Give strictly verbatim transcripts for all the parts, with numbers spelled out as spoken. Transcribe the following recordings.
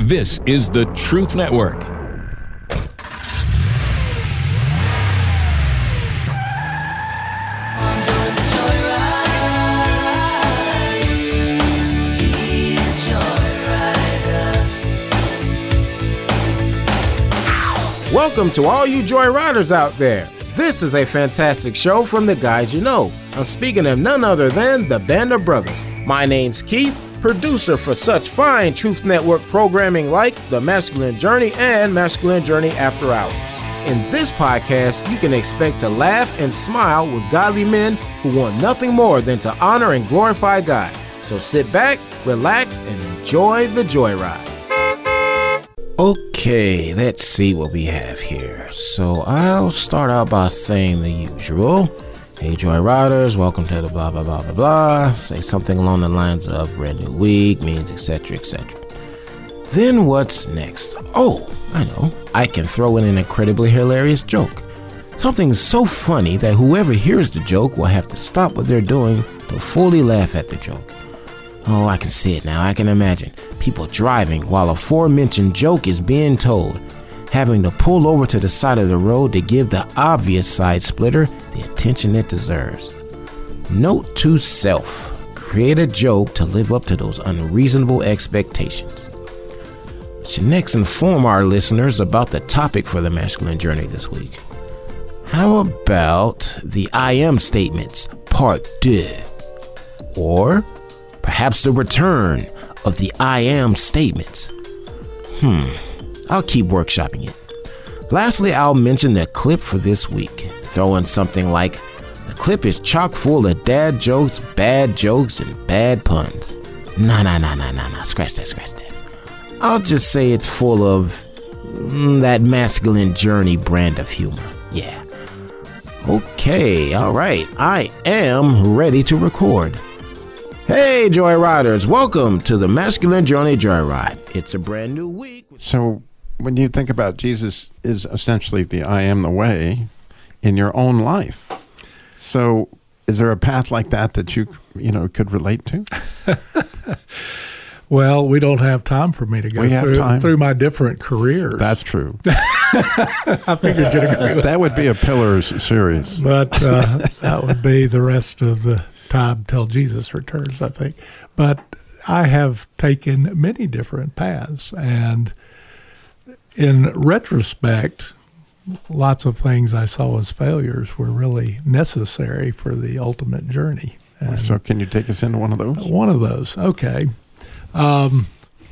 This is the Truth Network. Welcome to all you Joyriders out there. This is a fantastic show from the guys you know. I'm speaking of none other than the Band of Brothers. My name's Keith, producer for such fine Truth Network programming like The Masculine Journey and Masculine Journey After Hours. In this podcast, you can expect to laugh and smile with godly men who want nothing more than to honor and glorify God. So sit back, relax, and enjoy the joyride. Okay, let's see what we have here. So I'll start out by saying the usual. Hey Joyriders, welcome to the blah blah blah blah blah. Say something along the lines of brand new week, means et cetera et cetera. Then what's next? Oh, I know. I can throw in an incredibly hilarious joke. Something so funny that whoever hears the joke will have to stop what they're doing to fully laugh at the joke. Oh, I can see it now. I can imagine people driving while aforementioned joke is being told, having to pull over to the side of the road to give the obvious side splitter the attention it deserves. Note to self, create a joke to live up to those unreasonable expectations. I should next inform our listeners about the topic for the Masculine Journey this week. How about the I am statements, part two? Or perhaps the return of the I am statements. Hmm, I'll keep workshopping it. Lastly, I'll mention the clip for this week. Throw in something like, the clip is chock full of dad jokes, bad jokes, and bad puns. Nah, nah, nah, nah, nah, nah, scratch that, scratch that. I'll just say it's full of mm, that Masculine Journey brand of humor. Yeah. Okay, all right, I am ready to record. Hey Joyriders, welcome to the Masculine Journey Joyride. It's a brand new week. So when you think about Jesus is essentially the I am the way in your own life. So is there a path like that that you, you know, could relate to? Well, we don't have time for me to go we have through, time. through my different careers. That's true. I figured you'd agree with that. That would be a Pillars series. But uh, that would be the rest of the time till Jesus returns, I think. But I have taken many different paths, and in retrospect, lots of things I saw as failures were really necessary for the ultimate journey. And so can you take us into one of those? One of those, okay. Um,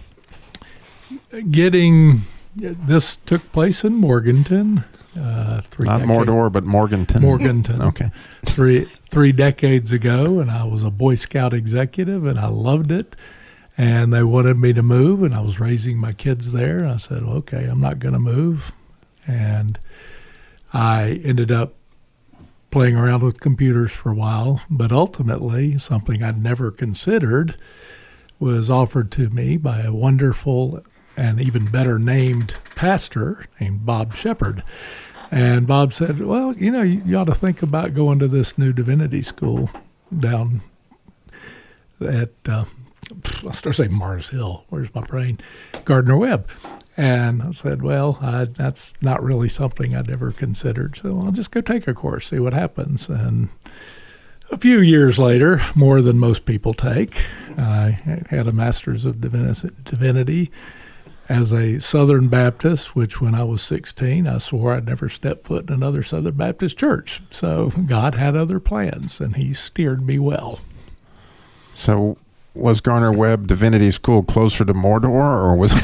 getting, this took place in Morganton. Uh, three Not decades, Mordor, but Morganton. Morganton. Okay. three three decades ago, and I was a Boy Scout executive, and I loved it. And they wanted me to move, and I was raising my kids there. And I said, well, okay, I'm not going to move. And I ended up playing around with computers for a while, but ultimately, something I'd never considered was offered to me by a wonderful and even better named pastor named Bob Shepard. And Bob said, well, you know, you, you ought to think about going to this new divinity school down at, uh, I started saying Mars Hill. Where's my brain? Gardner Webb. And I said, well, I, that's not really something I'd ever considered. So I'll just go take a course, see what happens. And a few years later, more than most people take, I had a master's of divinity as a Southern Baptist, which when I was sixteen, I swore I'd never step foot in another Southern Baptist church. So God had other plans, and he steered me well. So was Gardner Webb Divinity School closer to Mordor, or was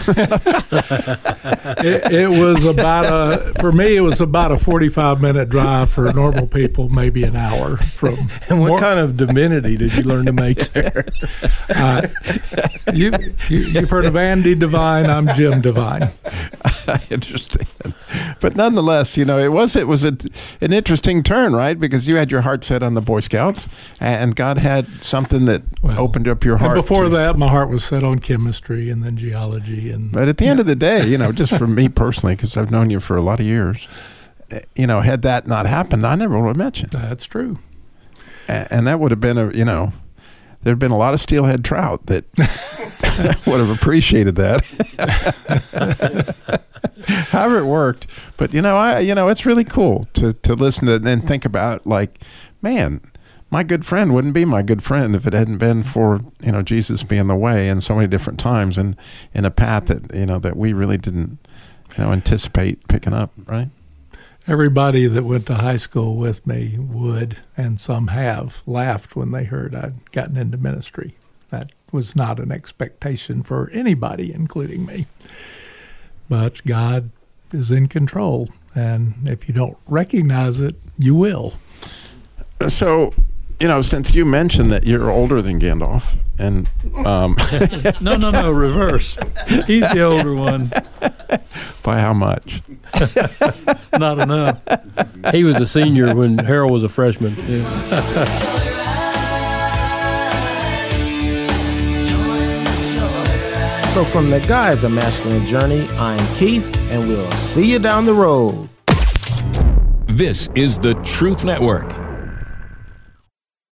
it, it was about a, for me, it was about a forty-five minute drive. For normal people, maybe an hour from. And what Mor- kind of divinity did you learn to make there? uh, you, you, you've heard of Andy Devine. I'm Jim Devine. I understand. But nonetheless, you know, it was it was a, an interesting turn, right? Because you had your heart set on the Boy Scouts, and God had something that well, opened up your heart. And before to, that, my heart was set on chemistry and then geology. And But at the yeah. end of the day, you know, just for me personally, because I've known you for a lot of years, you know, had that not happened, I never would have met you. That's true. And that would have been a, you know, there'd been a lot of steelhead trout that would have appreciated that. However it worked. But, you know, I you know, it's really cool to, to listen to and think about, like, man, my good friend wouldn't be my good friend if it hadn't been for, you know, Jesus being the way in so many different times and in a path that, you know, that we really didn't, you know, anticipate picking up, right? Everybody that went to high school with me would, and some have, laughed when they heard I'd gotten into ministry. That was not an expectation for anybody, including me. But God is in control, and if you don't recognize it, you will. So, you know, since you mentioned that you're older than Gandalf, and um, no, no, no, reverse. He's the older one. By how much? Not enough. He was a senior when Harold was a freshman. Yeah. So from the Guides, A Masculine Journey, I'm Keith, and we'll see you down the road. This is the Truth Network.